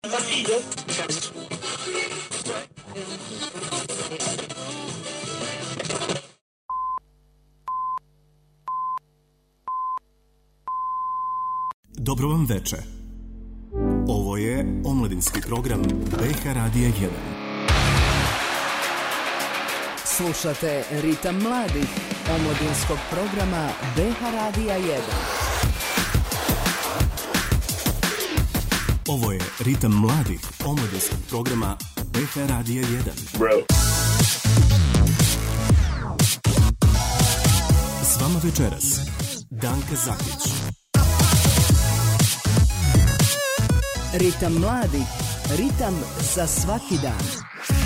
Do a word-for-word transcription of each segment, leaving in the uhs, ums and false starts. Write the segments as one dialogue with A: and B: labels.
A: Dobro vam veče. Ovo je omladinski program B H Radija jedan.
B: Slušate Ritam mladih, omladinskog programa B H Radija jedan.
A: Ovo je Ritam mladih, omladinskog programa B H Radija jedan. Bro. S vama večeras Danka Zakić.
B: Ritam mladih, ritam za svaki dan.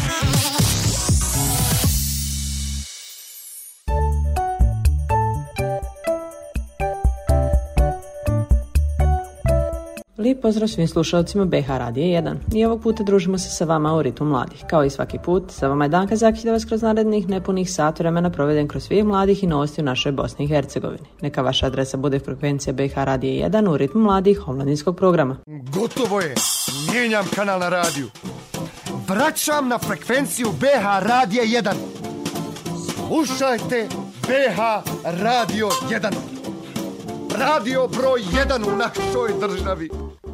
C: Lijep pozdrav svim slušalcima B H Radija jedan. I ovog puta družimo se sa vama u Ritmu mladih. Kao i svaki put, sa vama je Danka Zakić da vas kroz narednih nepunih sat vremena proveden kroz svih mladih i novosti u našoj Bosni i Hercegovini. Neka vaša adresa bude frekvencija B H Radija jedan u Ritmu mladih omladinskog programa.
D: Gotovo je! Mijenjam kanal na radiju. Vraćam na frekvenciju B H Radija jedan. Slušajte B H Radio jedan. Radio broj jedan u našoj državi.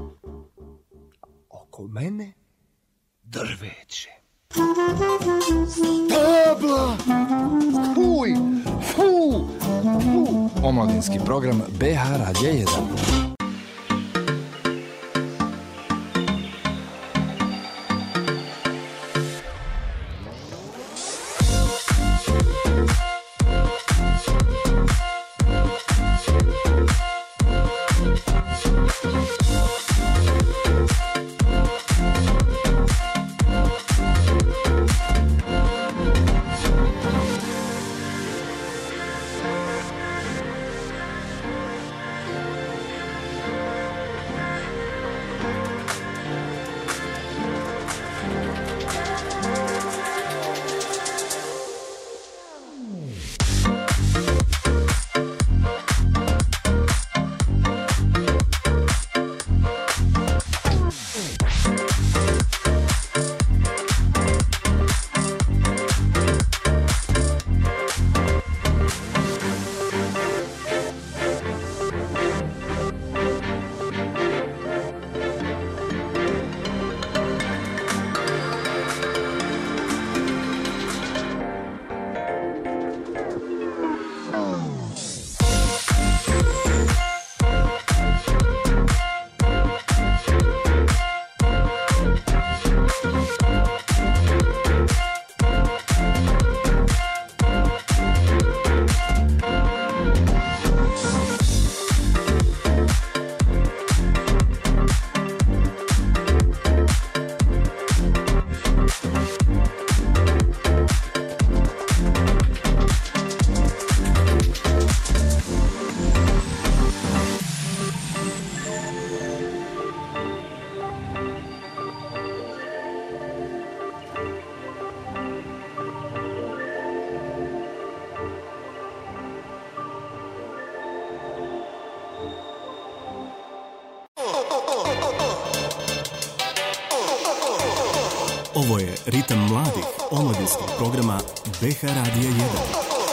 D: Oko mene drveće. Stabla! Fuj! Fu! Fu!
E: Omladinski program B H Radija jedan.
A: Ovo je Ritam mladih, omladinskog programa B H Radija jedan.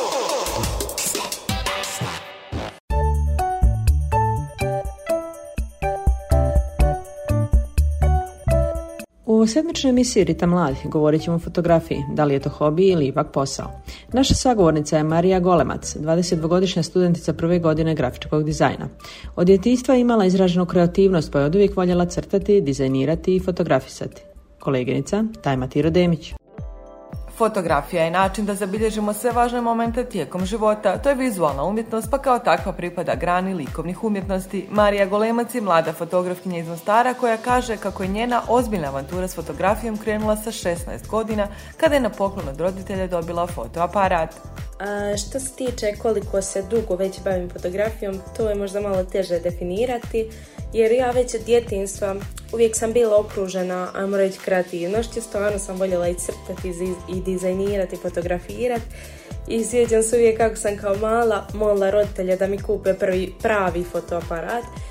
C: U sedmičnoj emisiji Ritam mladih govorit ćemo o fotografiji, da li je to hobi ili ipak posao. Naša sagovornica je Marija Golemac, dvadesetdvogodišnja studentica prve godine grafičkog dizajna. Od djetinjstva je imala izraženu kreativnost, pa je oduvijek voljela crtati, dizajnirati i fotografisati. Koleginica Tajma Tiro-Demić.
F: Fotografija je način da zabilježimo sve važne momente tijekom života. To je vizualna umjetnost, pa kao takva pripada grani likovnih umjetnosti. Marija Golemac je mlada fotografkinja iz Mostara koja kaže kako je njena ozbiljna avantura s fotografijom krenula sa šesnaest godina kada je na poklon od roditelja dobila fotoaparat.
G: A što se tiče koliko se dugo već bavim fotografijom, to je možda malo teže definirati, jer ja već od djetinjstva uvijek sam bila okružena, ajmo reći, kreativnošću. Stvarno sam voljela i crtati i dizajnirati, fotografirati. I sjećam se uvijek kako sam kao mala molila roditelja da mi kupe prvi pravi fotoaparat.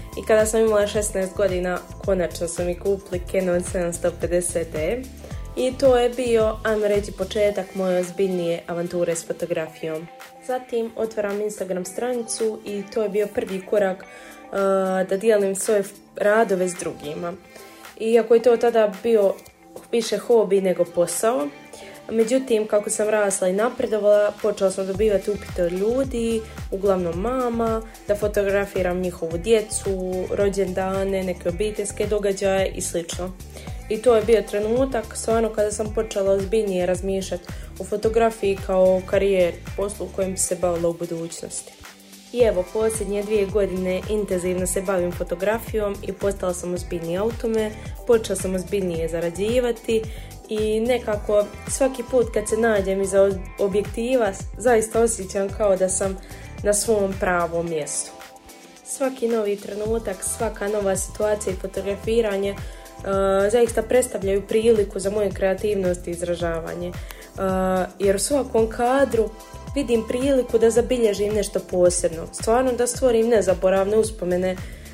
G: I kada sam imala šesnaest godina, konačno sam mi kupili Canon sedamsto pedeset D. I to je bio, ajmo reći, početak moje ozbiljnije avanture s fotografijom. Zatim otvaram Instagram stranicu i to je bio prvi korak uh, da dijelim svoje radove s drugima. Iako je to tada bio više hobi nego posao, međutim, kako sam rasla i napredovala, počela sam dobivati upite od ljudi, uglavnom mama, da fotografiram njihovu djecu, rođendane, neke obiteljske događaje i slično. I to je bio trenutak, stvarno, kada sam počela ozbiljnije razmišljati o fotografiji kao karijeri, poslu u kojem bi se bavila u budućnosti. I evo, posljednje dvije godine intenzivno se bavim fotografijom i postala sam ozbiljnija u tome, počela sam ozbiljnije zarađivati i nekako svaki put kad se nađem iza objektiva zaista osjećam kao da sam na svom pravom mjestu. Svaki novi trenutak, svaka nova situacija i fotografiranje uh, zaista predstavljaju priliku za moju kreativnost i izražavanje. Uh, jer u svakom kadru vidim priliku da zabilježim nešto posebno, stvarno da stvorim nezaboravne uspomene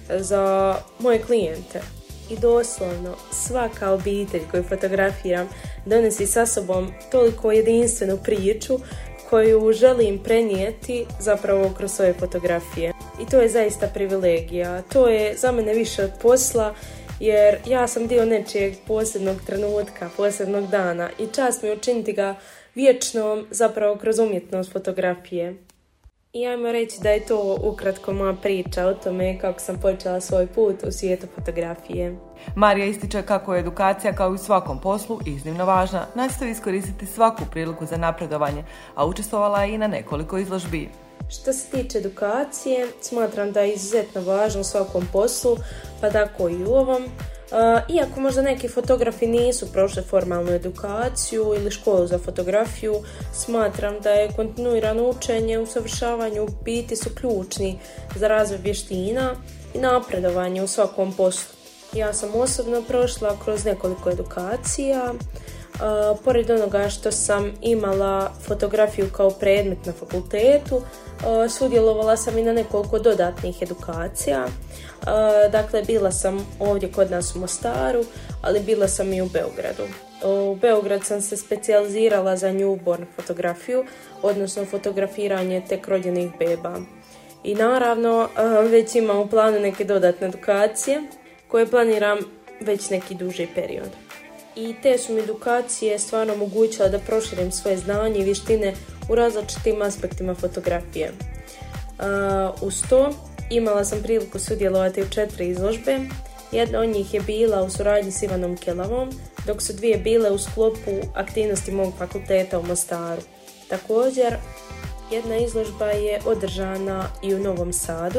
G: za moje klijente. I doslovno svaka obitelj koju fotografiram donosi sa sobom toliko jedinstvenu priču koju želim prenijeti zapravo kroz svoje fotografije. I to je zaista privilegija, to je za mene više od posla, jer ja sam dio nečijeg posebnog trenutka, posebnog dana i čast mi učiniti ga vječnom zapravo kroz umjetnost fotografije. I ajmo reći da je to ukratko moja priča o tome kako sam počela svoj put u svijetu fotografije.
F: Marija ističe kako je edukacija kao i u svakom poslu iznimno važna, nastoji iskoristiti svaku priliku za napredovanje, a učestvovala je i na nekoliko izložbi.
G: Što se tiče edukacije, smatram da je izuzetno važno u svakom poslu, pa tako i u ovom. Iako možda neki fotografi nisu prošli formalnu edukaciju ili školu za fotografiju, smatram da je kontinuirano učenje, usavršavanje u biti su ključni za razvoj vještina i napredovanje u svakom poslu. Ja sam osobno prošla kroz nekoliko edukacija. Uh, pored onoga što sam imala fotografiju kao predmet na fakultetu, uh, sudjelovala sam i na nekoliko dodatnih edukacija. Uh, dakle, bila sam ovdje kod nas u Mostaru, ali bila sam i u Beogradu. U Beograd sam se specijalizirala za newborn fotografiju, odnosno fotografiranje tek rođenih beba. I naravno, uh, već imam u planu neke dodatne edukacije koje planiram već neki duži period. I te su mi edukacije stvarno omogućile da proširim svoje znanje i vještine u različitim aspektima fotografije. Uh, uz to imala sam priliku sudjelovati u četiri izložbe. Jedna od njih je bila u suradnji s Ivanom Kelavom, dok su dvije bile u sklopu aktivnosti mog fakulteta u Mostaru. Također, jedna izložba je održana i u Novom Sadu,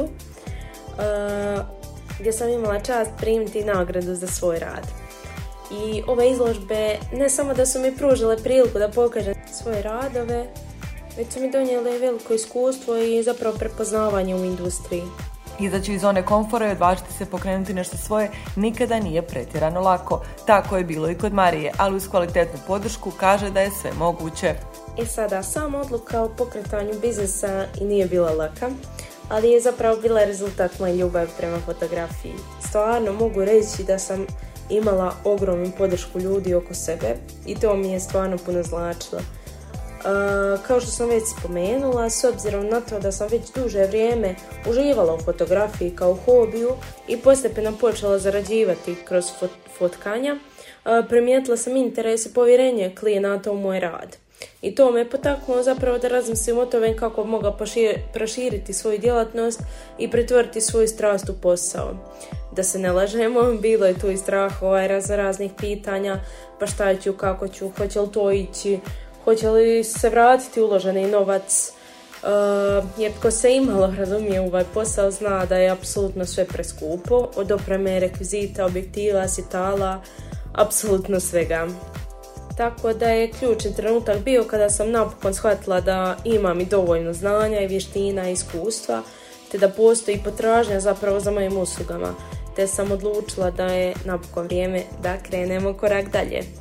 G: uh, gdje sam imala čast primiti nagradu za svoj rad. I ove izložbe ne samo da su mi pružile priliku da pokažem svoje radove, već su mi donijele veliko iskustvo i zapravo prepoznavanje u industriji.
F: Izaći iz zone komfora i odvažiti se pokrenuti nešto svoje nikada nije pretjerano lako. Tako je bilo i kod Marije, ali uz kvalitetnu podršku kaže da je sve moguće.
G: I sada, sama odluka o pokretanju biznisa i nije bila laka, ali je zapravo bila rezultat moje ljubavi prema fotografiji. Stvarno mogu reći da sam imala ogromnu podršku ljudi oko sebe i to mi je stvarno puno značilo. Uh, kao što sam već spomenula, s obzirom na to da sam već duže vrijeme uživala u fotografiji kao hobiju i postepeno počela zarađivati kroz fot- fotkanja, uh, primijetila sam interes i povjerenje klijenata u moj rad. I to me potaknulo zapravo da razmislim o tome kako bi mogla pošir- proširiti svoju djelatnost i pretvoriti svoju strast u posao. Da se ne lažemo, bilo je tu i strahova i raz raznih pitanja, pa šta ću, kako ću, hoće li to ići, hoće li se vratiti uloženi novac, uh, jer tko se imalo razumije u ovaj posao zna da je apsolutno sve preskupo, od opreme, rekvizita, objektiva, sitala, apsolutno svega. Tako da je ključni trenutak bio kada sam napokon shvatila da imam i dovoljno znanja i vještina i iskustva, te da postoji potražnja zapravo za mojim uslugama, te sam odlučila da je napokon vrijeme da krenemo korak dalje.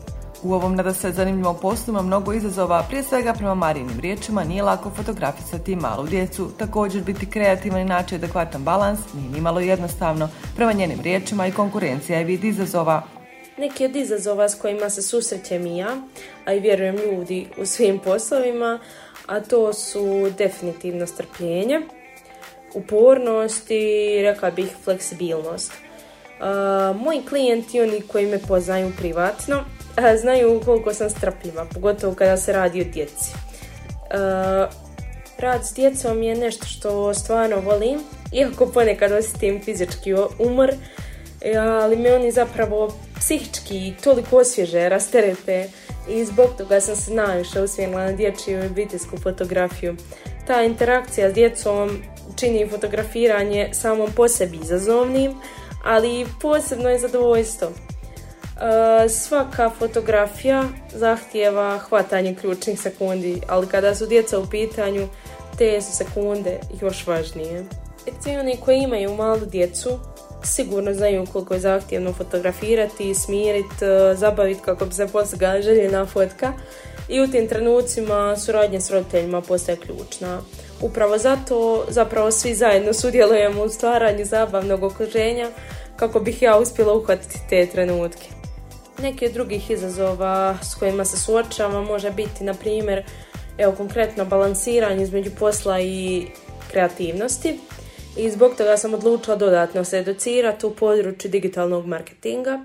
F: U ovom nada se zanimljivom poslu ima mnogo izazova, prije svega prema Marijinim riječima nije lako fotografisati malu djecu, također biti kreativan i naći adekvatan balans nije nimalo jednostavno. Prema njenim riječima i konkurencija je vid izazova.
G: Neki od izazova s kojima se susrećem i ja, a i vjerujem ljudi u svim poslovima, a to su definitivno strpljenje, upornost i, rekla bih, fleksibilnost. Uh, moji klijenti, oni koji me poznaju privatno, uh, znaju koliko sam strpljiva, pogotovo kada se radi o djeci. Uh, rad s djecom je nešto što stvarno volim, iako ponekad osjetim fizički umor, ali me oni zapravo psihički toliko osvježe, rasterete i zbog toga sam se najviše usmjerila na dječju i obiteljsku fotografiju. Ta interakcija s djecom čini fotografiranje samom po sebi izazovnim, ali posebno je zadovoljstvo. E, svaka fotografija zahtijeva hvatanje ključnih sekundi, ali kada su djeca u pitanju, te su sekunde još važnije. Svi oni koji imaju malu djecu sigurno znaju koliko je zahtjevno fotografirati, smiriti, zabaviti kako bi se postigla željena fotka i u tim trenucima suradnja s roditeljima postaje ključna. Upravo zato zapravo svi zajedno sudjelujemo u stvaranju zabavnog okruženja kako bih ja uspjela uhvatiti te trenutke. Neki od drugih izazova s kojima se suočavam može biti, na primjer, evo konkretno balansiranje između posla i kreativnosti. I zbog toga sam odlučila dodatno se educirati u području digitalnog marketinga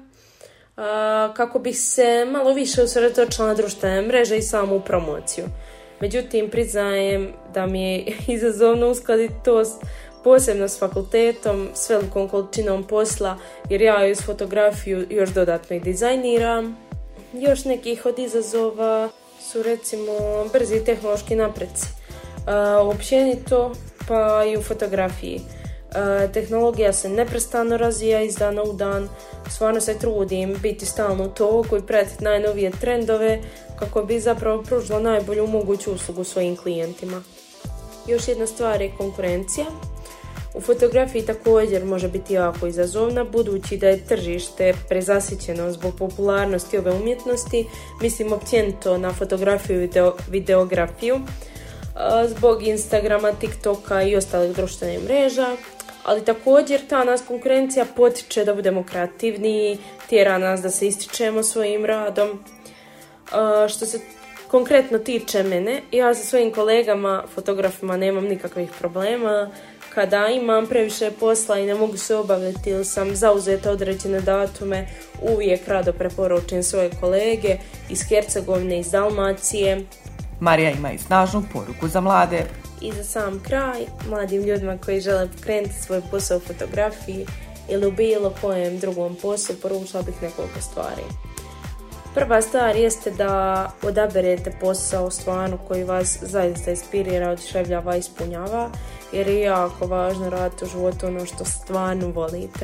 G: kako bih se malo više usredotočila na društvene mreže i samu promociju. Međutim, priznajem da mi je izazovno uskladiti to posebno s fakultetom, s velikom količinom posla, jer ja uz fotografiju još dodatno i dizajniram. Još nekih od izazova su recimo brzi tehnološki napreci. Općenito, pa i u fotografiji. E, tehnologija se neprestano razvija iz dana u dan. Stvarno se trudim biti stalno u toku i pratiti najnovije trendove kako bi zapravo pružila najbolju moguću uslugu svojim klijentima. Još jedna stvar je konkurencija. U fotografiji također može biti jako izazovna, budući da je tržište prezasićeno zbog popularnosti ove umjetnosti. Mislim općenito na fotografiju i video, videografiju, zbog Instagrama, TikToka i ostalih društvenih mreža, ali također ta nas konkurencija potiče da budemo kreativniji, tjera nas da se ističemo svojim radom. Što se konkretno tiče mene, ja sa svojim kolegama, fotografima, nemam nikakvih problema. Kada imam previše posla i ne mogu se obaviti ili sam zauzeta određene datume, uvijek rado preporučujem svoje kolege iz Hercegovine, iz Dalmacije.
F: Marija ima i snažnu poruku za mlade.
G: I za sam kraj, mladim ljudima koji žele pokrenuti svoj posao u fotografiji ili u bilo kojem drugom poslu, poručila bih nekoliko stvari. Prva stvar jeste da odaberete posao stvarno koji vas zaista inspirira, oduševljava i ispunjava, jer je jako važno raditi u životu ono što stvarno volite.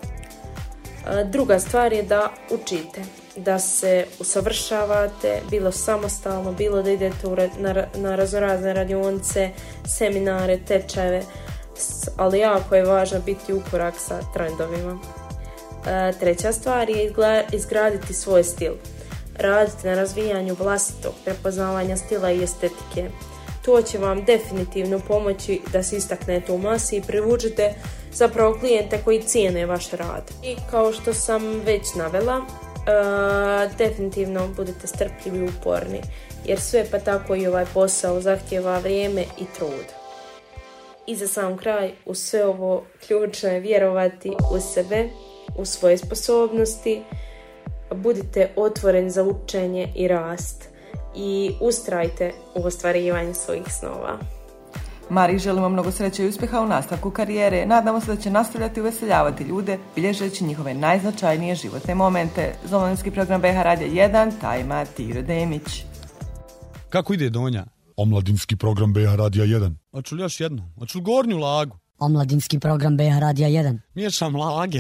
G: Druga stvar je da učite, da se usavršavate, bilo samostalno, bilo da idete na, na raznorazne radionice, seminare, tečajeve, ali jako je važno biti u korak sa trendovima. E, treća stvar je izgla, izgraditi svoj stil. Radite na razvijanju vlastitog prepoznavanja stila i estetike. To će vam definitivno pomoći da se istaknete u masi i privučete zapravo klijente koji cijene vaš rad. I kao što sam već navela, uh, definitivno budite strpljivi i uporni, jer sve pa tako i ovaj posao zahtijeva vrijeme i trud. I za sam kraj, u sve ovo ključno je vjerovati u sebe, u svoje sposobnosti, budite otvoreni za učenje i rast i ustrajte u ostvarivanju svojih snova.
F: Mari, želimo mnogo sreće i uspjeha u nastavku karijere. Nadamo se da će nastavljati uveseljavati ljude, bilježeći njihove najznačajnije životne momente. Za omladinski program B H Radija jedan, tajma Tiro Demić.
H: Kako ide Donja? Omladinski program B H Radija jedan. Hoću li još jednu? Hoću li gornju lagu?
I: Omladinski program B H Radija jedan.
H: Miješam lage.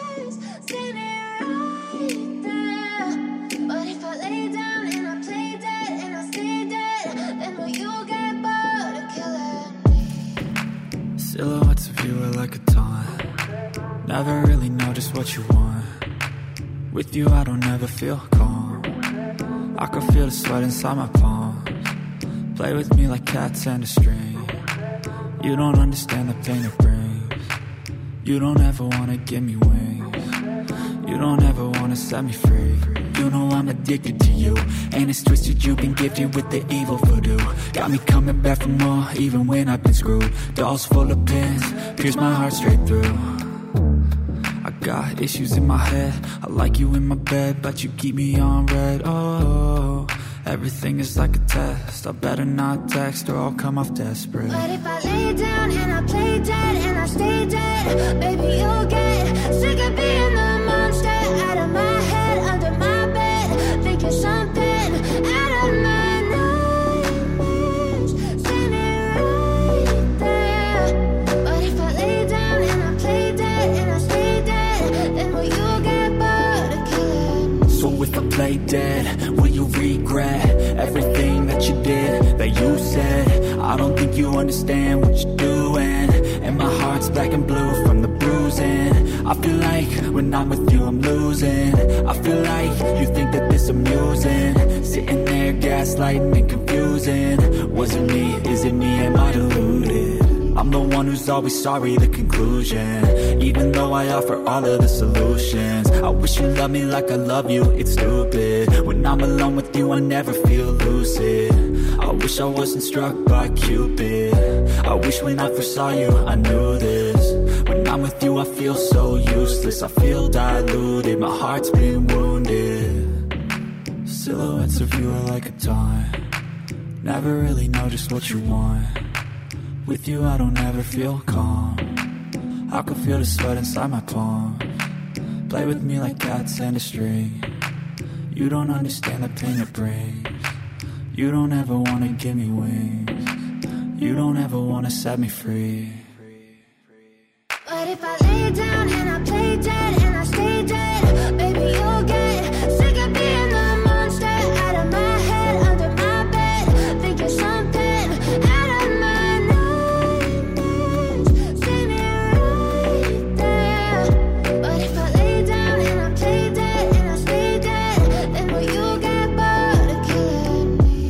J: But if I lay down and I play dead Never really know just what you want. With you I don't ever feel calm. I can feel the sweat inside my palms. Play with me like cats and a string. You don't understand the pain it brings. You don't ever wanna give me wings. You don't ever wanna set me free. You know I'm addicted to you, and it's twisted, you've been gifted with the evil voodoo. Got me coming back for more, even when I've been screwed. Dolls full of pins, pierce my heart straight through. I got issues in my head, I like you in my bed, but you keep me on red. Oh, everything is like a test, I better not text or I'll come off desperate.
K: But if I lay down and I play dead and I stay dead, baby you'll get sick of being the monster out of my head, under my bed, thinking something out of my nightmares, standing right there. But if I lay down and I play dead and I stay dead, then will you get bored of killing?
J: So if I play dead, will you regret everything that you did, that you said? I don't think you understand what you're doing, and my heart's black and blue from the bruising. I feel like when I'm with you I'm losing. I feel like you think that this amusing, sitting there gaslighting and confusing. Was it me? Is it me? Am I deluded? I'm the one who's always sorry, the conclusion, even though I offer all of the solutions. I wish you loved me like I love you, it's stupid. When I'm alone with you I never feel lucid. I wish I wasn't struck by Cupid. I wish when I first saw you I knew this. When I'm with you I feel so useless, I feel diluted, my heart's been wounded. Silhouettes of you are like a taunt, never really know just what you want. With you I don't ever feel calm, I can feel the sweat inside my palms. Play with me like cats and a string. You don't understand the pain it brings. You don't ever wanna give me wings. You don't ever wanna set me free.
K: But if I lay down and I play dead and I stay dead, baby you'll get sick of being the monster out of my head, under my bed, thinking something out of my nightmares, standing right there. But if I lay down and I play dead and I stay dead, then will you get bored of killing me?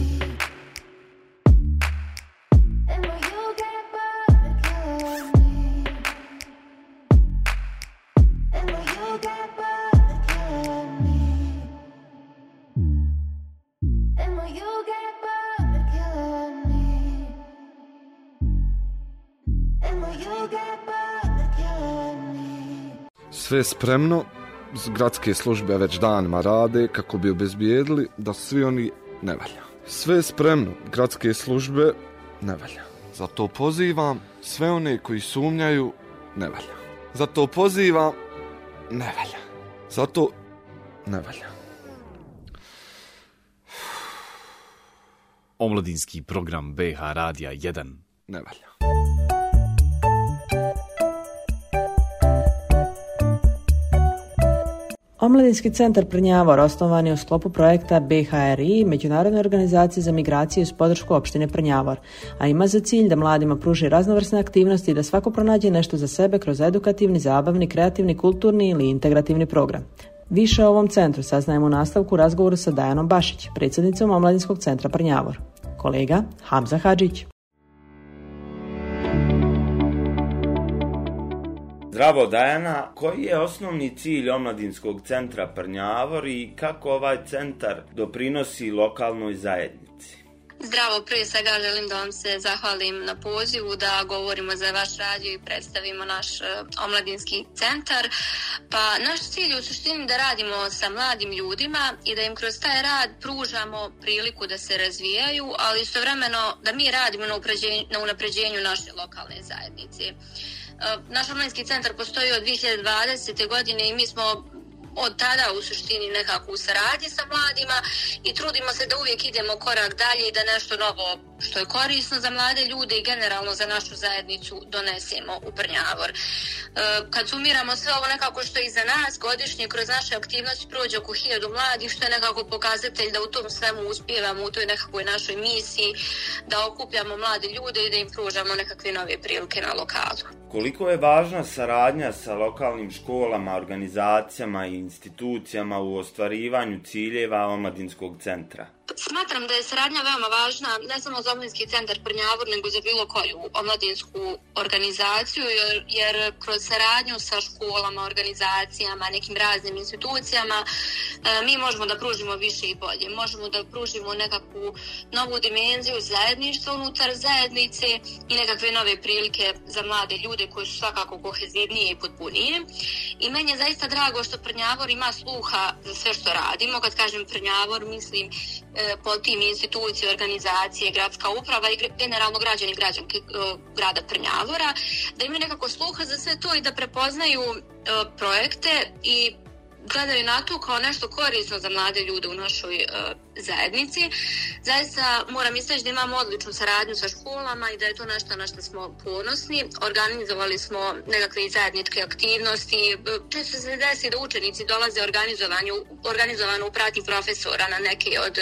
K: Then will you get bored of killing me? Then will you get bored of killing me? Then will you get bored of killing me? Then will you get bored of killing me?
L: Sve spremno, gradske službe već danima rade kako bi obezbijedili da svi oni ne valja. Sve spremno, gradske službe ne valja. Zato pozivam sve one koji sumnjaju ne valja. Zato pozivam ne valja. Zato ne valja.
M: Omladinski program B H Radija jedan.
L: Ne valja.
C: Omladinski centar Prnjavor osnovan je u sklopu projekta B H R I, Međunarodne organizacije za migraciju uz podršku opštine Prnjavor, a ima za cilj da mladima pruži raznovrsne aktivnosti i da svako pronađe nešto za sebe kroz edukativni, zabavni, kreativni, kulturni ili integrativni program. Više o ovom centru saznajemo u nastavku razgovoru sa Dajanom Bašić, predsjednicom Omladinskog centra Prnjavor. Kolega Hamza Hadžić.
N: Zdravo Dajana, koji je osnovni cilj Omladinskog centra Prnjavor i kako ovaj centar doprinosi lokalnoj zajednici?
O: Zdravo, prije svega želim da vam se zahvalim na pozivu da govorimo za vaš radio i predstavimo naš uh, omladinski centar. Pa naš cilj je u suštini da radimo sa mladim ljudima i da im kroz taj rad pružamo priliku da se razvijaju, ali istovremeno da mi radimo na unapređenju, na unapređenju naše lokalne zajednice. Uh, naš omladinski centar postoji od dvije hiljade dvadesete. godine i mi smo od tada u suštini nekako u saradnji sa mladima i trudimo se da uvijek idemo korak dalje i da nešto novo što je korisno za mlade ljude i generalno za našu zajednicu donesemo u Prnjavor. Kad sumiramo sve ovo nekako što je iza nas, godišnje kroz naše aktivnosti prođe oko hiljadu mladih, što je nekako pokazatelj da u tom svemu uspijevamo u toj nekakvoj našoj misiji, da okupljamo mlade ljude i da im pružamo nekakve nove prilike na lokalu.
N: Koliko je važna saradnja sa lokalnim školama, organizacijama i institucijama u ostvarivanju ciljeva omladinskog centra?
O: Smatram da je saradnja veoma važna ne samo za Omladinski centar Prnjavor, nego za bilo koju omladinsku organizaciju, jer, jer kroz saradnju sa školama, organizacijama, nekim raznim institucijama, e, mi možemo da pružimo više i bolje. Možemo da pružimo nekakvu novu dimenziju zajedništva unutar zajednice i nekakve nove prilike za mlade ljude koji su svakako kohezivnije i potpunije. I meni je zaista drago što Prnjavor ima sluha za sve što radimo. Kad kažem Prnjavor, mislim pod tim institucije, organizacije, gradska uprava i generalno građani i građanke grada Prnjavora, da imaju nekako sluha za sve to i da prepoznaju projekte i gledaju na to kao nešto korisno za mlade ljude u našoj uh, zajednici. Zaista moram istaći da imamo odličnu saradnju sa školama i da je to nešto na što smo ponosni. Organizovali smo nekakve zajedničke aktivnosti. Često se desi da učenici dolaze organizovano u pratnji profesora na neke od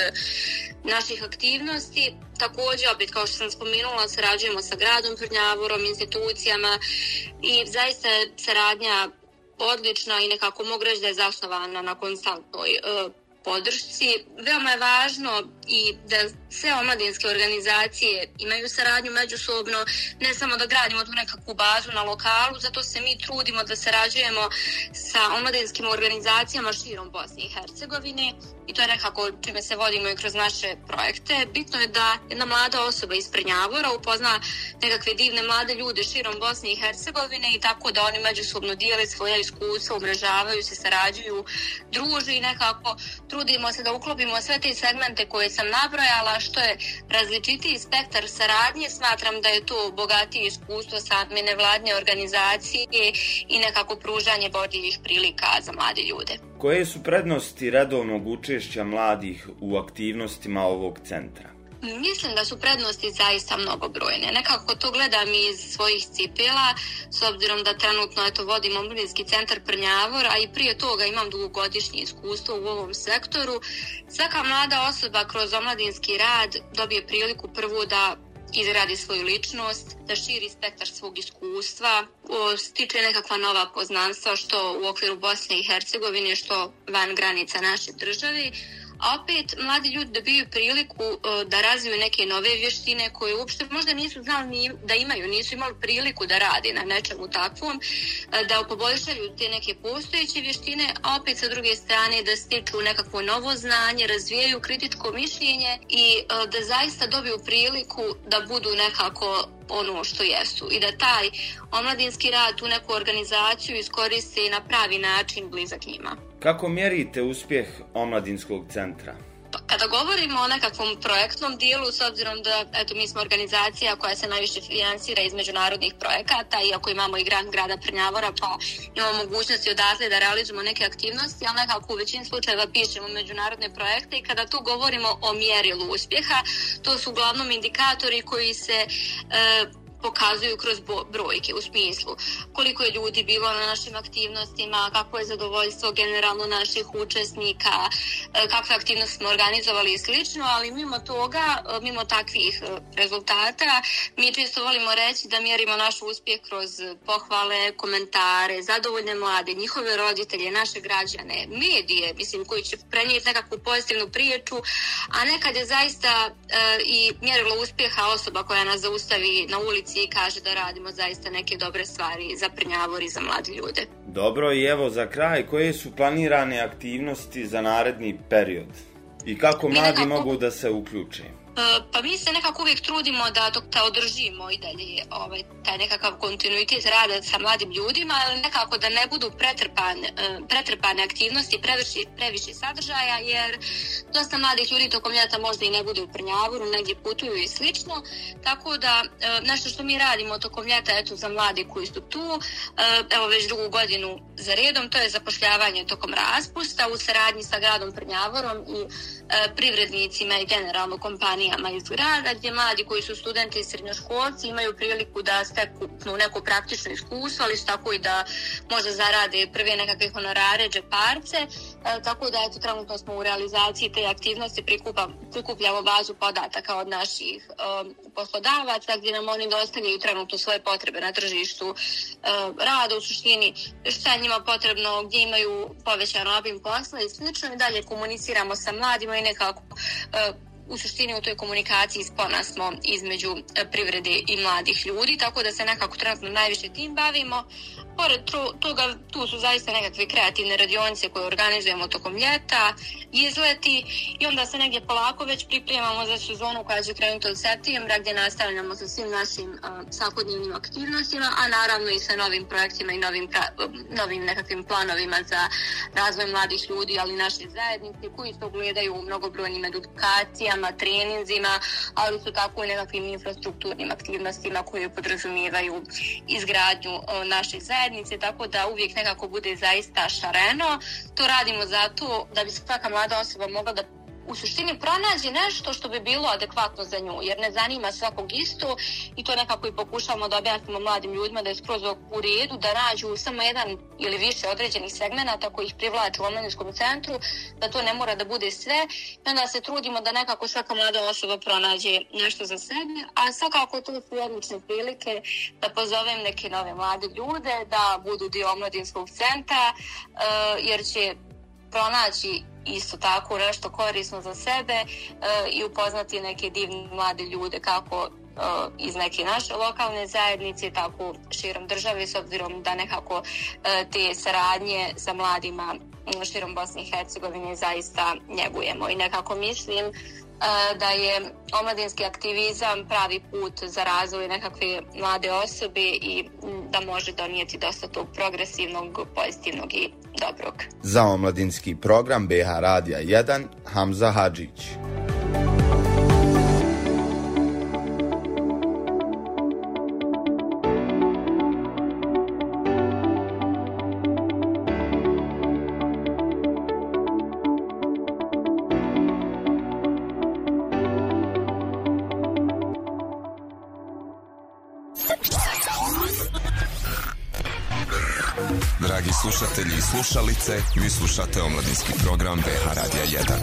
O: naših aktivnosti. Također, opet kao što sam spomenula, sarađujemo sa gradom Prnjavorom, institucijama i zaista je saradnja odlična i nekako mogu reći da je zasnovana na konstantnoj e, podršci. Veoma je važno i da sve omladinske organizacije imaju saradnju međusobno, ne samo da gradimo tu nekakvu bazu na lokalu, zato se mi trudimo da sarađujemo sa omladinskim organizacijama širom Bosne i Hercegovine i to je nekako čime se vodimo i kroz naše projekte. Bitno je da jedna mlada osoba iz Prnjavora upozna nekakve divne mlade ljude širom Bosne i Hercegovine i tako da oni međusobno dijele svoje iskustva, umrežavaju se, sarađuju, druže i nekako trudimo se da uklopimo sve te segmente koje sam nabrojala, što je različitiji spektar saradnje. Smatram da je to bogatije iskustvo same nevladne organizacije i nekako pružanje boljih prilika za mlade ljude.
N: Koje su prednosti redovnog učešća mladih u aktivnostima ovog centra?
O: Mislim da su prednosti zaista mnogobrojne. Nekako to gledam iz svojih cipela, s obzirom da trenutno eto, vodim Omladinski centar Prnjavor, a i prije toga imam dugogodišnje iskustvo u ovom sektoru. Svaka mlada osoba kroz omladinski rad dobije priliku prvo da izradi svoju ličnost, da širi spektar svog iskustva, stiče nekakva nova poznanstva što u okviru Bosne i Hercegovine, što van granica naše države. A opet, mladi ljudi dobiju priliku uh, da razviju neke nove vještine koje uopšte možda nisu znali ni da imaju, nisu imali priliku da rade na nečemu takvom, uh, da poboljšaju te neke postojeće vještine, a opet sa druge strane da stiču nekakvo novo znanje, razvijaju kritičko mišljenje i uh, da zaista dobiju priliku da budu nekako ono što jesu i da taj omladinski rad, tu neku organizaciju iskoriste na pravi način blizak njima.
N: Kako mjerite uspjeh Omladinskog centra?
O: Kada govorimo o nekakvom projektnom dijelu, s obzirom da eto, mi smo organizacija koja se najviše finansira iz međunarodnih projekata, iako imamo i grant grada Prnjavora, pa imamo mogućnosti odatle da realizujemo neke aktivnosti, ali nekako u većini slučajeva pišemo međunarodne projekte i kada tu govorimo o mjerilu uspjeha, to su uglavnom indikatori koji se e, pokazuju kroz brojke u smislu koliko je ljudi bilo na našim aktivnostima, kako je zadovoljstvo generalno naših učesnika, kakve aktivnosti smo organizovali i slično, ali mimo toga, mimo takvih rezultata, mi čisto volimo reći da mjerimo naš uspjeh kroz pohvale, komentare, zadovoljne mlade, njihove roditelje, naše građane, medije, mislim, koji će prenijeti nekakvu pozitivnu priču, a nekad je zaista e, i mjerilo uspjeha osoba koja nas zaustavi na ulici i kaže da radimo zaista neke dobre stvari za Prnjavor i za mlade ljude.
N: Dobro, i evo za kraj, koje su planirane aktivnosti za naredni period i kako mladi nekako mogu da se uključe?
O: Pa mi se nekako uvijek trudimo da dok ta održimo i dalje ovaj, taj nekakav kontinuitet rada sa mladim ljudima, ali nekako da ne budu pretrpane, pretrpane aktivnosti, previše, previše sadržaja, jer dosta mladih ljudi tokom ljeta možda i ne bude u Prnjavoru, negdje putuju i slično, tako da nešto što mi radimo tokom ljeta, eto za mlade koji su tu, evo već drugu godinu za redom, to je zapošljavanje tokom raspusta u saradnji sa gradom Prnjavorom i privrednicima i generalno kompanije akademijama iz grada, gdje mladi koji su studenti i srednjoškolci imaju priliku da steknu neko praktično iskustvo, ali su tako i da možda zarade prve nekakve honorare, džeparce, e, tako da eto, trenutno smo u realizaciji te aktivnosti, prikupa, prikupljamo bazu podataka od naših um, poslodavaca, gdje nam oni dostavljaju trenutno svoje potrebe na tržištu um, rada, u suštini šta je njima potrebno, gdje imaju povećan obim posla i slično, i dalje komuniciramo sa mladima i nekako uh, u suštini u toj komunikaciji spona smo između privrede i mladih ljudi, tako da se nekako trenutno najviše tim bavimo. Pored toga, tu su zaista nekakve kreativne radionice koje organizujemo tokom ljeta, izleti, i onda se negdje polako već pripremamo za sezonu koja će krenuti od septembra, gdje nastavljamo sa svim našim uh, svakodnevnim aktivnostima, a naravno i sa novim projektima i novim, pra, novim nekakvim planovima za razvoj mladih ljudi, ali naše zajednice koji se ogledaju u mnogobrojnim edukacijama, treninzima, ali su tako i nekakvim infrastrukturnim aktivnostima koje podrazumijevaju izgradnju uh, naših zajednice. Tako da uvijek nekako bude zaista šareno. To radimo zato da bi svaka mlada osoba mogla da u suštini pronađe nešto što bi bilo adekvatno za nju, jer ne zanima svakog isto, i to nekako i pokušavamo da objasnimo mladim ljudima da je skroz u redu da nađu samo jedan ili više određenih segmenata koji ih privlače u omladinskom centru, da to ne mora da bude sve, i onda se trudimo da nekako svaka mlada osoba pronađe nešto za sebe, a svakako to su odlične prilike da pozovem neke nove mlade ljude da budu dio omladinskog centra, jer će pronaći isto tako nešto korisno za sebe e, i upoznati neke divne mlade ljude kako e, iz neke naše lokalne zajednice, tako širom države, s obzirom da nekako e, te saradnje sa mladima širom Bosne i Hercegovine zaista njegujemo, i nekako mislim e, da je omladinski aktivizam pravi put za razvoj nekakve mlade osobe i da može donijeti dosta tog progresivnog, pozitivnog i dobrog.
P: Za omladinski program B H Radija jedan, Hamza Hadžić.
Q: Dragi slušatelji i slušalice, vi slušate omladinski program B H Radija jedan.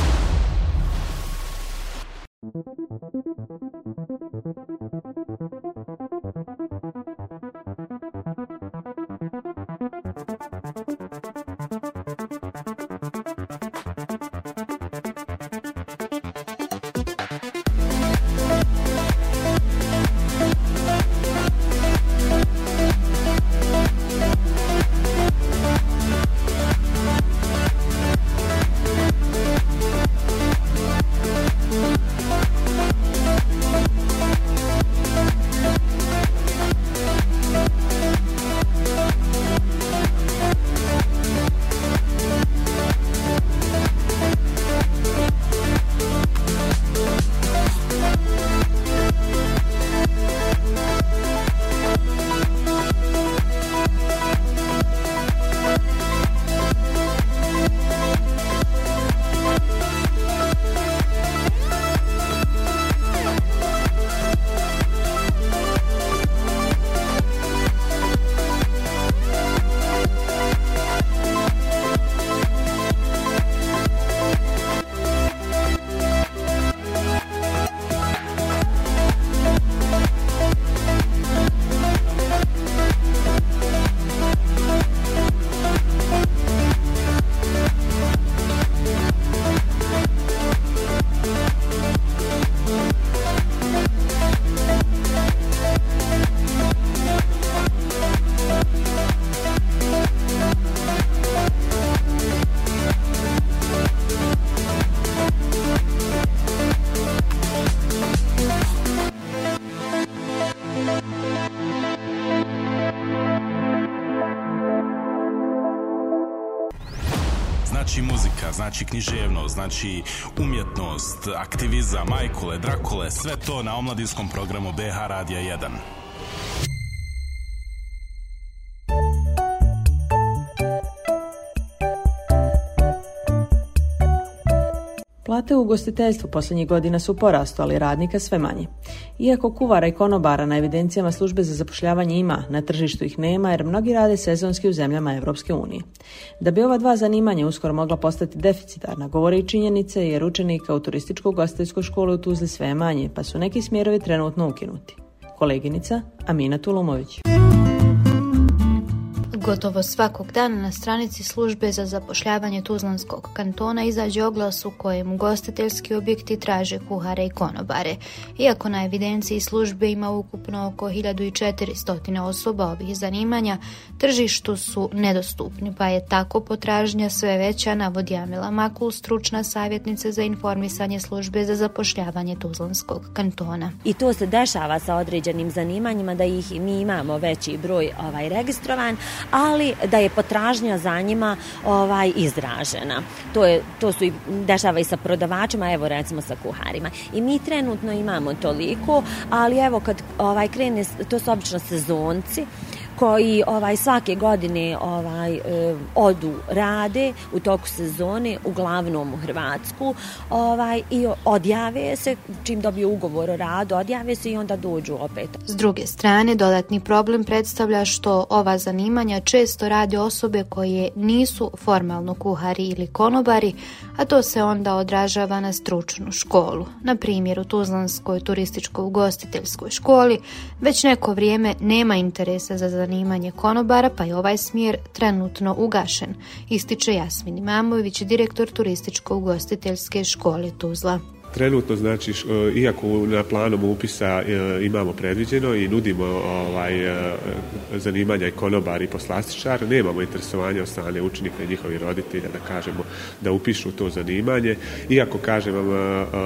R: Znači muzika, znači književnost, znači umjetnost, aktivizam, majkule, drakule, sve to na omladinskom programu B H Radija jedan.
C: Plate u ugostiteljstvu posljednjih godina su u porastu, ali radnika sve manje. Iako kuvara i konobara na evidencijama službe za zapošljavanje ima, na tržištu ih nema jer mnogi rade sezonski u zemljama Europske unije. Da bi ova dva zanimanja uskoro mogla postati deficitarna, govore i činjenice jer učenika u turističko-ugostiteljskoj školi u Tuzli sve je manje, pa su neki smjerovi trenutno ukinuti. Koleginica Amina Tulumović.
S: Gotovo svakog dana na stranici službe za zapošljavanje Tuzlanskog kantona izađe oglas u kojem ugostiteljski objekti traže kuhare i konobare. Iako na evidenciji službe ima ukupno oko hiljadu četiristo osoba ovih zanimanja, tržištu su nedostupni, pa je tako potražnja sve veća, navodi Amila Makul, stručna savjetnica za informisanje službe za zapošljavanje Tuzlanskog kantona.
T: I to se dešava sa određenim zanimanjima, da ih mi imamo veći broj ovaj, registrovan, ali da je potražnja za njima ovaj, izražena. To, je, to su i dešava i sa prodavačima, evo recimo sa kuharima. I mi trenutno imamo toliko, ali evo kad ovaj, krene, to su obično sezonci, koji ovaj svake godine ovaj e, odu rade u toku sezone, uglavnom u Hrvatsku, ovaj i odjave se, čim dobiju ugovor o radu, odjave se i onda dođu opet.
S: S druge strane, dodatni problem predstavlja što ova zanimanja često rade osobe koje nisu formalno kuhari ili konobari, a to se onda odražava na stručnu školu. Na primjer, u Tuzlanskoj turističko-ugostiteljskoj školi već neko vrijeme nema interesa za zanimanje konobara, pa je ovaj smjer trenutno ugašen, ističe Jasmin Imamović, direktor turističko-ugostiteljske škole Tuzla.
U: Trenutno, znači, iako na planom upisa imamo predviđeno i nudimo ovaj, zanimanja i konobar i poslastičar, nemamo interesovanja od strane učenika i njihovih roditelja da kažemo da upišu to zanimanje. Iako, kažem vam,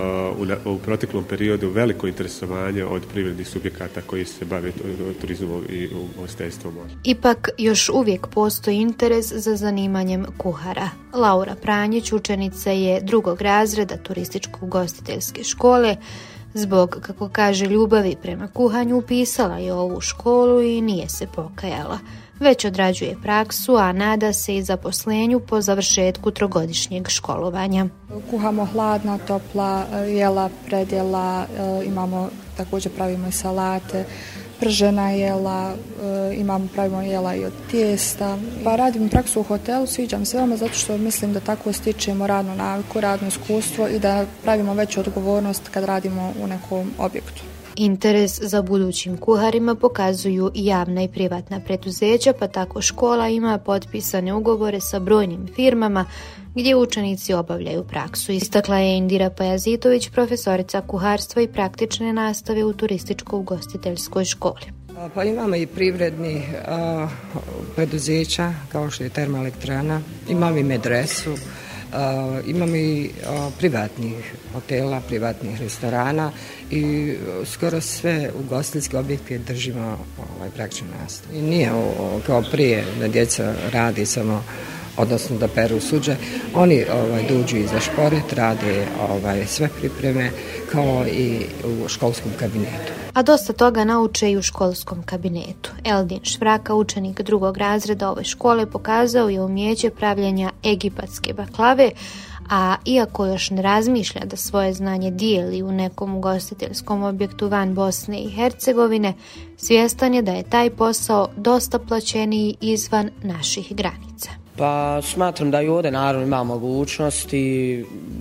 U: u proteklom periodu veliko interesovanje od privrednih subjekata koji se bave turizmom i ugostiteljstvom.
S: Ipak, još uvijek postoji interes za zanimanjem kuhara. Laura Pranjić, učenica je drugog razreda turističko-ugostiteljske škole. Zbog, kako kaže, ljubavi prema kuhanju upisala je ovu školu i nije se pokajala. Već odrađuje praksu, a nada se i zaposlenju po završetku trogodišnjeg školovanja.
V: Kuhamo hladna, topla jela, predjela, imamo također pravimo i salate, pržena jela, imamo, pravimo jela i od tijesta. Pa radim praksu u hotelu, sviđam se veoma zato što mislim da tako stičemo radnu naviku, radno iskustvo i da pravimo veću odgovornost kad radimo u nekom objektu.
S: Interes za budućim kuharima pokazuju i javna i privatna preduzeća, pa tako škola ima potpisane ugovore sa brojnim firmama gdje učenici obavljaju praksu. Istakla je Indira Pajazitović, profesorica kuharstva i praktične nastave u turističko-ugostiteljskoj školi.
W: Pa imamo i privrednih a, preduzeća kao što je termoelektrana, imamo i medresu, a, imamo i a, privatnih hotela, privatnih restorana i skoro sve ugostiteljske objekte držimo ovaj, praktičnu nastavu. I nije o, kao prije da djeca radi samo, odnosno da peru suđe, oni ovaj, dođu i za šporet, rade ovaj, sve pripreme kao i u školskom kabinetu.
S: A dosta toga nauče i u školskom kabinetu. Eldin Švraka, učenik drugog razreda ove škole, pokazao je umjeće pravljenja egipatske baklave, a iako još ne razmišlja da svoje znanje dijeli u nekom ugostiteljskom objektu van Bosne i Hercegovine, svjestan je da je taj posao dosta plaćeniji izvan naših granica.
X: Pa smatram da i ovdje naravno ima mogućnosti,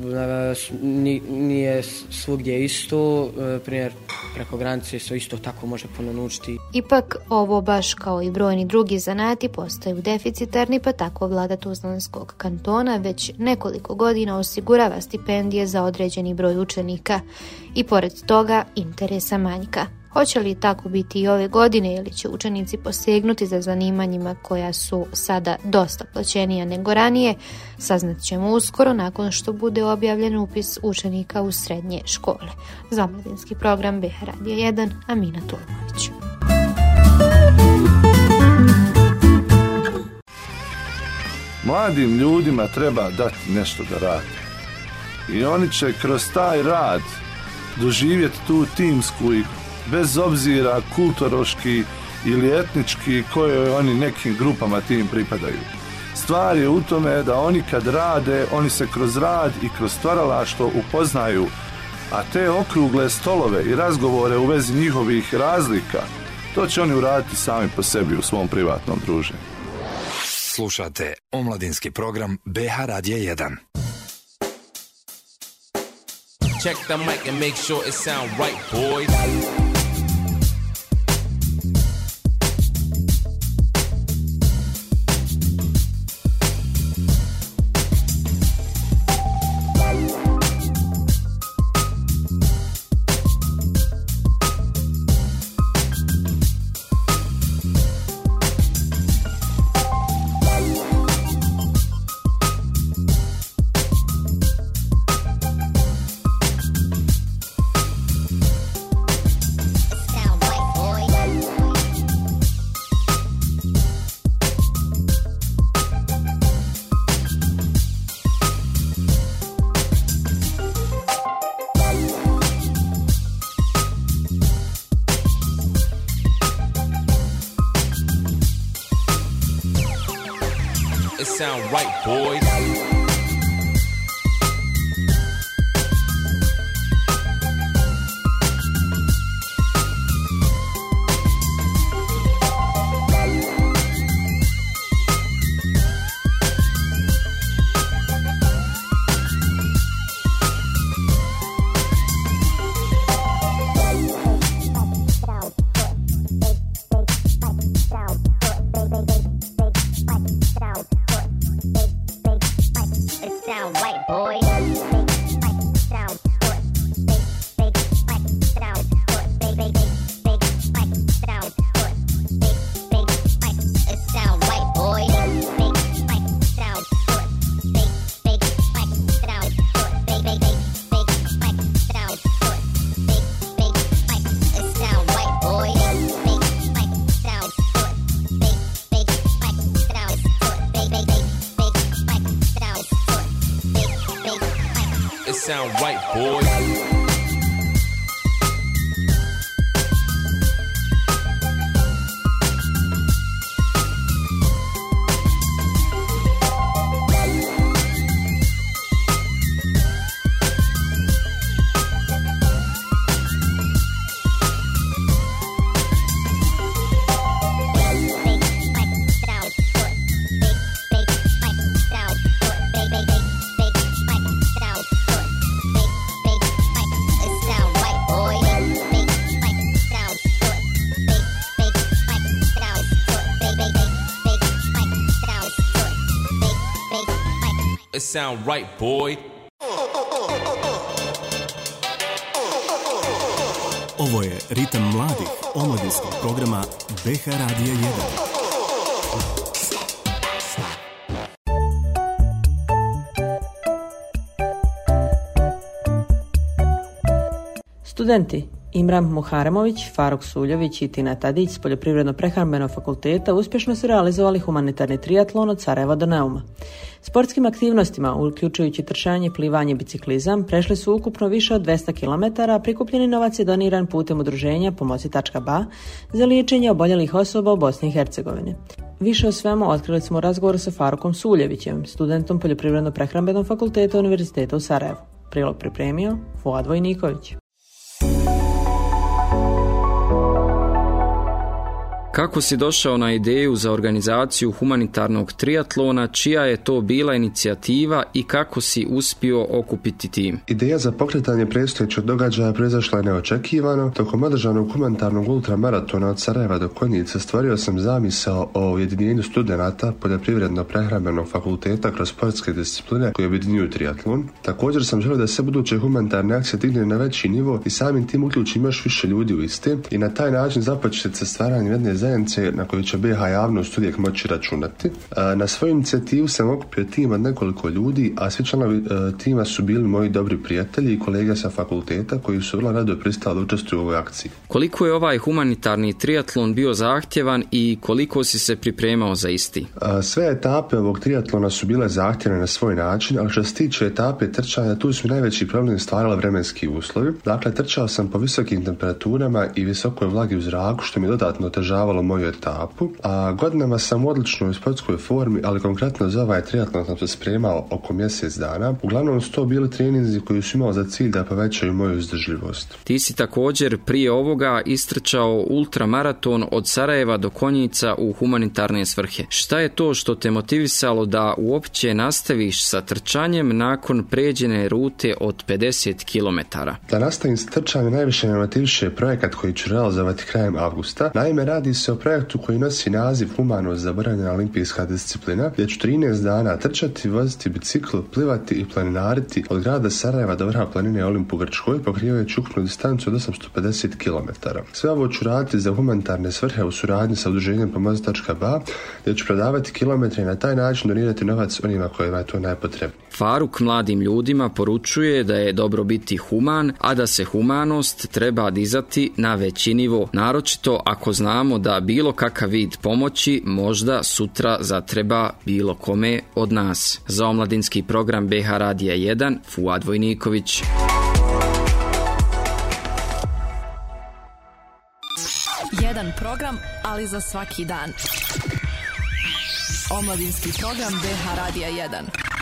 X: nije svugdje isto, primjer preko granice se isto tako može puno naučiti.
S: Ipak ovo baš kao i brojni drugi zanati postaju deficitarni, pa tako vlada Tuzlanskog kantona već nekoliko godina osigurava stipendije za određeni broj učenika i pored toga interesa manjka. Hoće li tako biti i ove godine ili će učenici posegnuti za zanimanjima koja su sada dosta plaćenija nego ranije, saznat ćemo uskoro nakon što bude objavljen upis učenika u srednje škole. Za omladinski program B H Radija jedan, Amina Tulumović.
L: Mladim ljudima treba dati nešto da rade. I oni će kroz taj rad doživjeti tu timsku i bez obzira kulturološki ili etnički kojoj oni nekim grupama tim pripadaju.
A: Stvar je u tome da oni kad rade, oni se kroz rad i kroz stvaralaštvo upoznaju, a te okrugle stolove i razgovore u vezi njihovih razlika, to će oni uraditi sami po sebi u svom privatnom druženju.
Q: Slušate omladinski program B H Radija jedan.
B: Check the mic and make sure it sound right, boys. Sound right, boys. Sound right, boys. It sound right, boy.
D: Ovo je ritam mladih omladinskog programa B H Radija jedan.
C: Studenti Imran Muharemović, Faruk Suljović i Tina Tadić s Poljoprivredno-prehrambenog fakulteta uspješno su realizovali humanitarni triatlon od Sarajeva do Neuma. Sportskim aktivnostima, uključujući trčanje, plivanje i biciklizam, prešli su ukupno više od dvesta kilometara, a prikupljeni novac je doniran putem udruženja Pomoci tačka ba za liječenje oboljelih osoba u Bosni i Hercegovini. Više o svemu otkrili smo u razgovoru sa Farukom Suljevićem, studentom Poljoprivredno-prehrambenog fakulteta Univerziteta u Sarajevu. Prilog pripremio Fuad Vojniković.
E: Kako si došao na ideju za organizaciju humanitarnog triatlona, čija je to bila inicijativa i kako si uspio okupiti tim?
Y: Ideja za pokretanje predstojećeg događaja proizašla je neočekivano. Tokom održanog humanitarnog ultramaratona od Sarajeva do Konjice stvorio sam zamisao o ujedinjenju studenata Poljoprivredno-prehrambenog fakulteta kroz sportske discipline koje objedinjuju triatlon. Također sam želio da se buduće humanitarne akcije digne na veći nivo i samim tim uključim još više ljudi u iste i na taj način započeti sa stvaranjem jedne zajednice na koju će B H javnost uvijek moći računati. Na svoju inicijativu sam okupio tim od nekoliko ljudi, a svi članovi tima su bili moji dobri prijatelji i kolege sa fakulteta koji su vrlo rado pristali da učestvuju u ovoj akciji.
E: Koliko je ovaj humanitarni triatlon bio zahtjevan i koliko si se pripremao za isti?
Y: Sve etape ovog triatlona su bile zahtjevne na svoj način, ali što se tiče etape trčanja, tu su najveći problem stvarali vremenski uslovi. Dakle, trčao sam po visokim temperaturama i visokoj vlagi u zraku, što mi je dodatno otežavalo očekivalo moju etapu, a godinama sam u odličnoj sportskoj formi, ali konkretno za ovaj triatlon sam se spremao oko mjesec dana. Uglavnom su to bili treninzi koji su imali za cilj da povećaju moju izdržljivost.
E: Ti si također prije ovoga istrčao ultramaraton od Sarajeva do Konjica u humanitarne svrhe. Šta je to što te motivisalo da uopće nastaviš sa trčanjem nakon pređene rute od pedeset kilometara?
Y: Da nastavim s trčanjem najviše me motiviše projekat koji ću realizovati krajem avgusta. Naime, radi se o projektu koji nosi naziv Humanost zaboravljena olimpijska disciplina, gdje ću trinaest dana trčati, voziti bicikl, plivati i planinariti od grada Sarajeva do vrha planine Olimp u Grčkoj, pokrivajući ukupnu distancu od osamsto pedeset kilometara. Sve ovo ću raditi za humanitarne svrhe u suradnji sa udruženjem Pomozi točka ba, gdje ću prodavati kilometre i na taj način donirati novac onima kojima je to najpotrebnije.
E: Faruk mladim ljudima poručuje da je dobro biti human, a da se humanost treba dizati na veći nivo, naročito ako znamo da bilo kakav vid pomoći možda sutra zatreba bilo kome od nas. Za omladinski program B H Radija jedan, Fuad Vojniković.
F: Jedan program, ali za svaki dan. Omladinski program B H Radija jedan.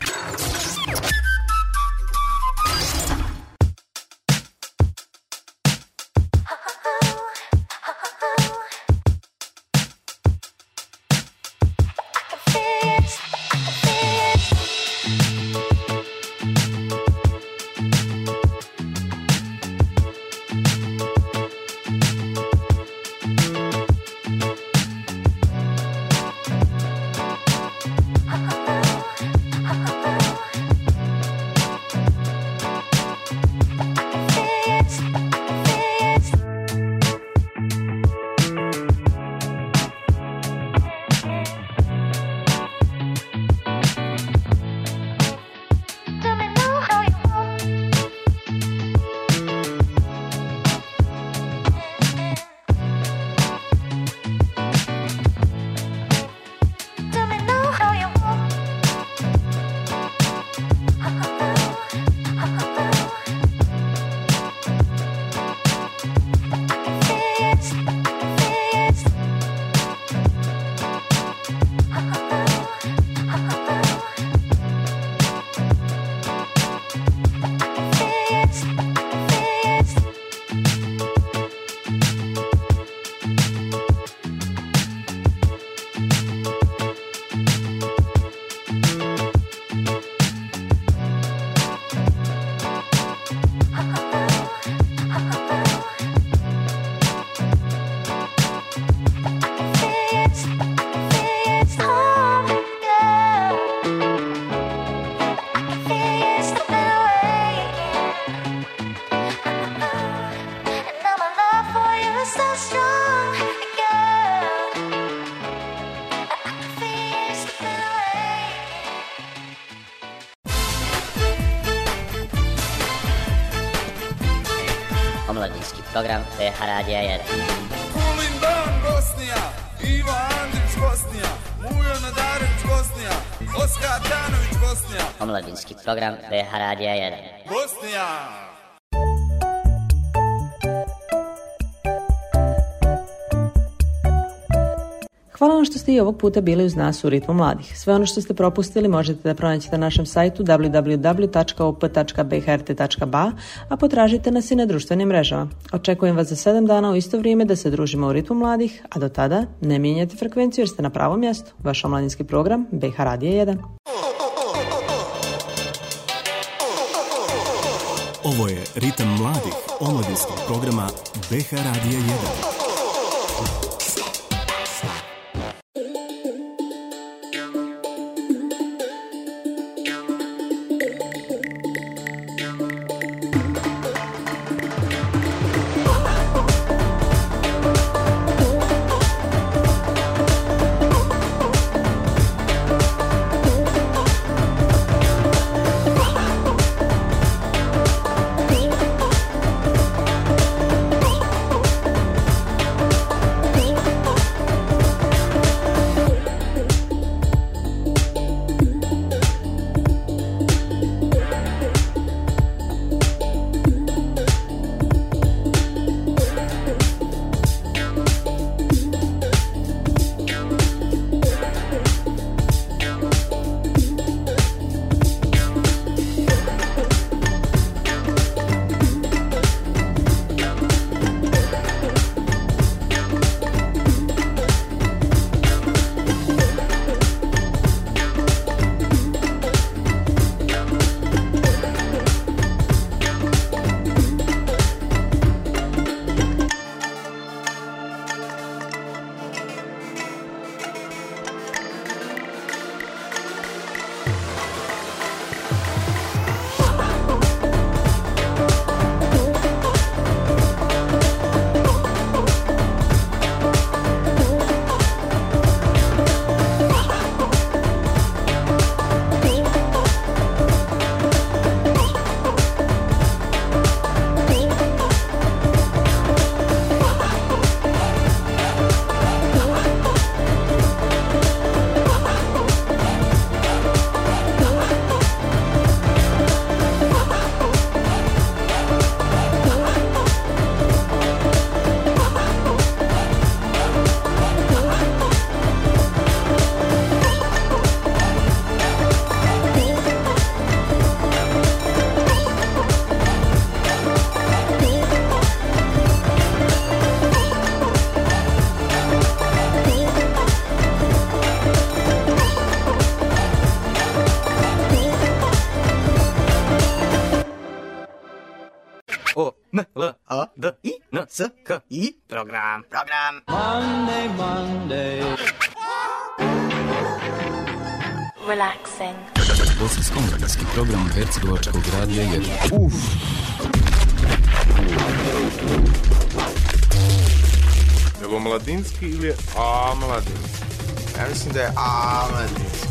G: Omladinski program B H Radija jedan.
H: Kulindan Bosnija, Ivo Andrić Bosnija, Mujo Nadarić Bosnija, Oskar Tanović Bosnija.
G: Omladinski program B H Radija jedan.
H: Bosnija!
C: Hvala vam što ste i ovog puta bili uz nas u Ritmu mladih. Sve ono što ste propustili možete da pronaćete na našem sajtu double-u double-u double-u tačka o p tačka b h r t tačka b a, a potražite nas i na društvenim mrežama. Očekujem vas za sedam dana u isto vrijeme da se družimo u Ritmu mladih, a do tada ne mijenjajte frekvenciju jer ste na pravom mjestu. Vaš omladinski program B H Radija jedan.
D: Ovo je Ritam mladih, omladinskog programa B H Radija jedan.
I: O M L A D I N S K I program. Program. Monday, Monday.
D: Relaxing. Bosansko-omladinski program Hercegovačkog radija jedan. Uf.
J: Je li omladinski ili je amladinski?
P: Ja mislim da je amladinski.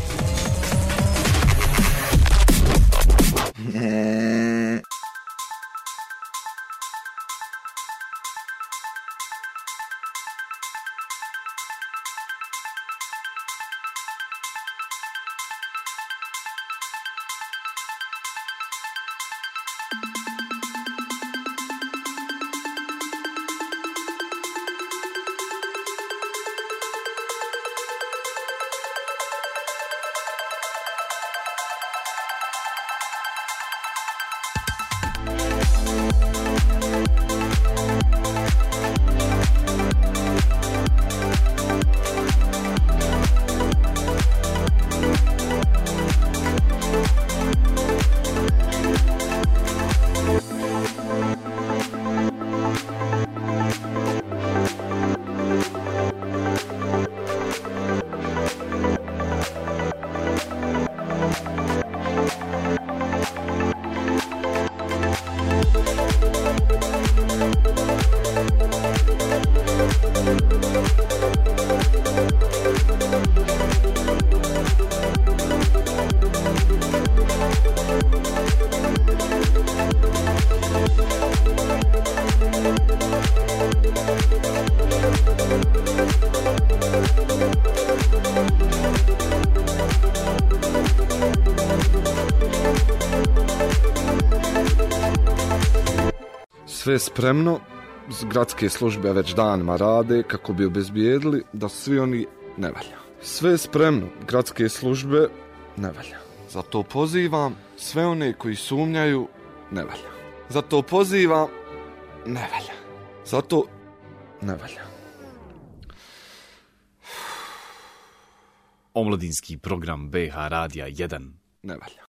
L: Sve spremno, gradske službe već danima rade kako bi obezbijedili da svi oni ne valja. Sve spremno, gradske službe ne valja. Zato pozivam sve one koji sumnjaju ne valja. Zato pozivam ne valja. Zato ne valja.
K: Omladinski program B H Radija jedan.
L: Ne valja.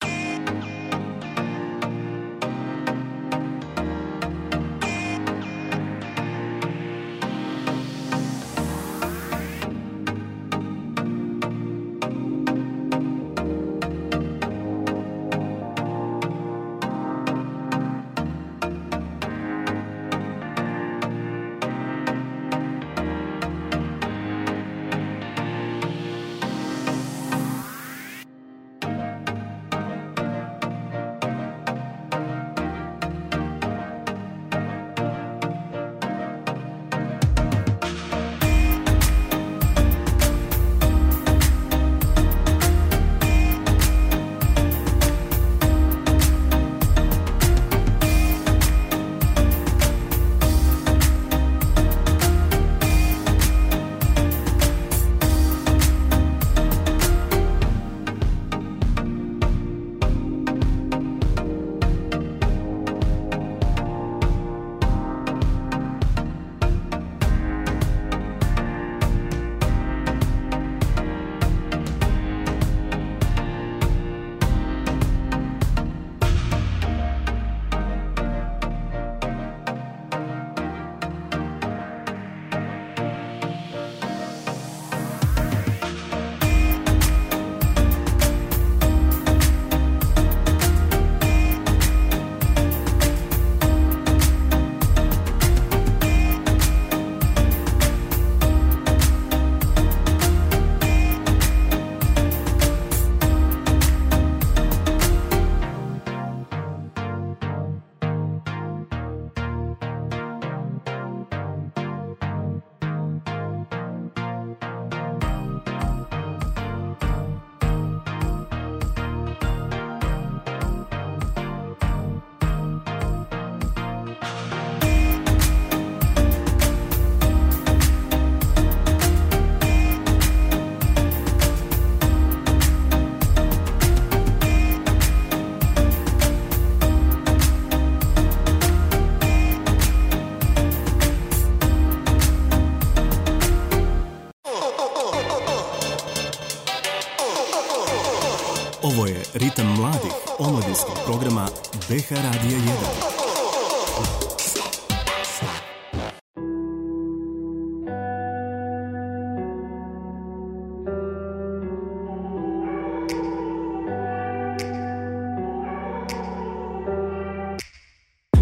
D: Ovo je Ritam mladih omladinskog programa B H Radija jedan.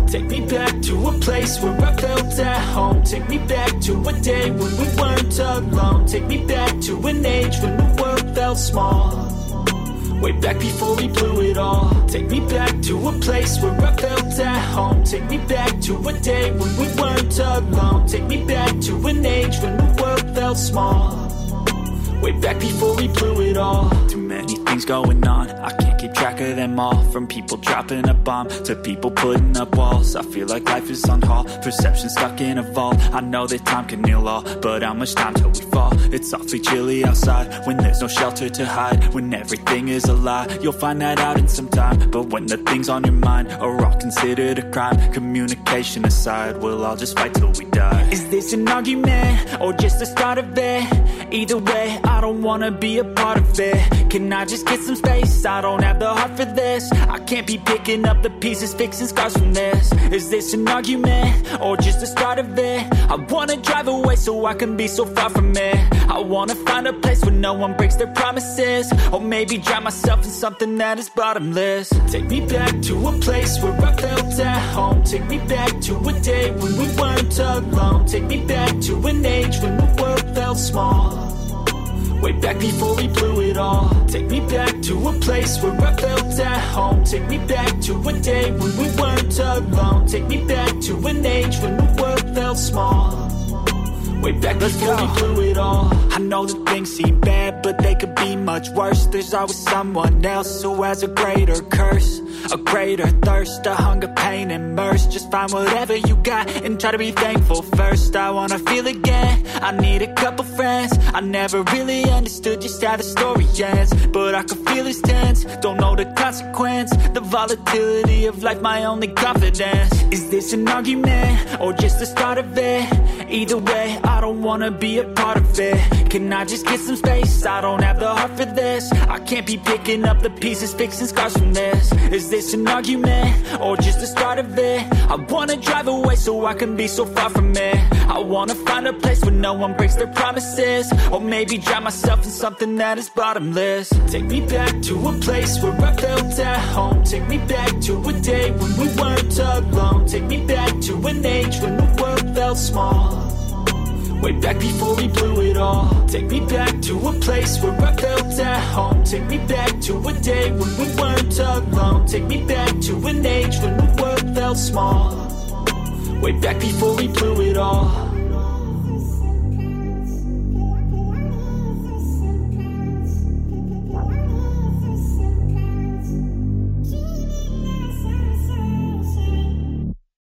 M: Take me back to a place where I felt at home. Take me back to a day when we weren't alone. Take me back to an age when the world felt small. Way back before we blew it all. Take me back to a place where I felt at home. Take me back to a day when we weren't alone. Take me back to an age when the world felt small. Way back before we blew it all. Too many things going on, I can't keep track of them all. From people dropping a bomb to people putting up walls. I feel like life is on hold, perception stuck in a vault. I know that time can heal all, but how much time till we fall? It's awfully chilly outside when there's no shelter to hide. When everything is a lie, you'll find that out in some time. But when the things on your mind are all considered a crime, communication aside, we'll all just fight till we die. Is this an argument or just the start of it? Either way, I don't wanna be a part of it. Can I just get some space? I don't have the heart for this. I can't be picking up the pieces, fixing scars from this. Is this an argument or just the start of it? I wanna drive away so I can be so far from it. I wanna find a place where no one breaks their promises. Or maybe drown myself in something that is bottomless. Take me back to a place where I felt at home. Take me back to a day when we weren't alone. Take me back to an age when the world felt small. Way back before we blew it all. Take me back to a place where I felt at home. Take me back to a day when we weren't alone. Take me back to an age when the world felt small. Way back before we blew it all. I know that things seem bad, but they could be much worse. There's always someone else who has a greater curse, a greater thirst, a hunger, pain, and mercy. Just find whatever you got and try to be thankful first. I wanna feel again, I need a couple friends. I never really understood just how the story ends, but I can feel it's tense, don't know the consequence. The volatility of life, my only confidence. Is this an argument or just the start of it? Either way, I don't wanna be a part of it. Can I just get some space? I don't have the heart for this. I can't be picking up the pieces, fixing scars from this. Is this an argument or just the start of it? I wanna drive away so I can be so far from it. I wanna find a place where no one breaks their promises. Or maybe drown myself in something that is bottomless. Take me back to a place where I felt at home. Take me back to a day when we weren't alone. Take me back to an age when the world felt small. Way back before we blew it all. Take me back to a place where I felt at home. Take me back to a day when we weren't alone. Take me back to an age when the world felt small. Way back before we blew it all.